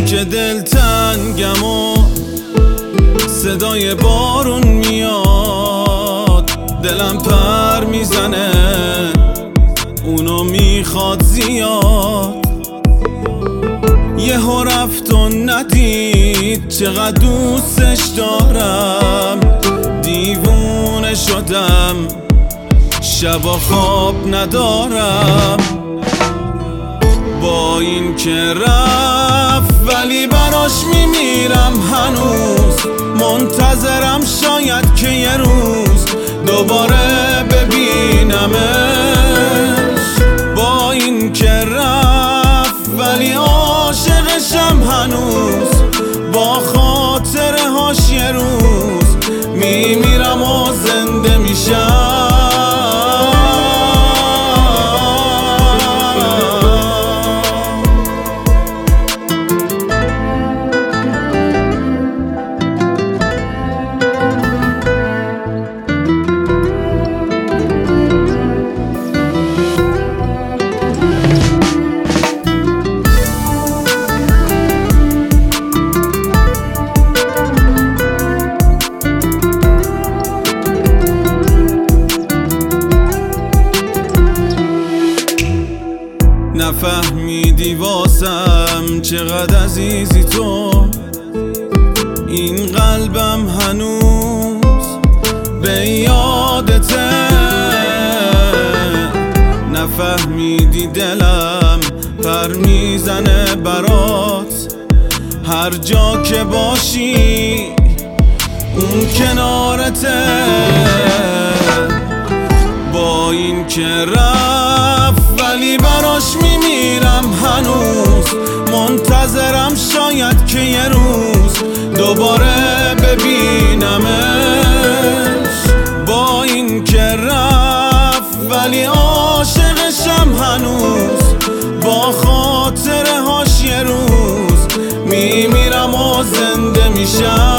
که دلتنگم و صدای بارون میاد، دلم پر میزنه اونو میخواد زیاد. یهو رفت و ندید چقدر دوستش دارم، دیوونه شدم شبا خواب ندارم. با این که رفت ولی براش میمیرم هنوز، منتظرم شاید که یه روز دوباره ببینمش. با این که رفت ولی عاشقشم هنوز، با خاطره هاش یه روز میمیرم و زنده میشم. نفهمیدی واسم چقدر عزیزی تو، این قلبم هنوز به یادته. نفهمیدی دلم پر میزنه برات، هر جا که باشی اون کنارته. با این که رفت ولی براش میمیرم هنوز، منتظرم شاید که یه روز دوباره ببینمش. با این که رفت ولی عاشقشم هنوز، با خاطره هاش یه روز میمیرم و زنده میشم.